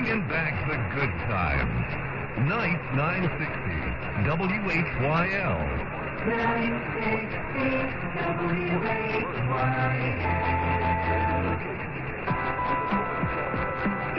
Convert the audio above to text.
bringing back the good times. Night 960, WHYL. 960 WHYL.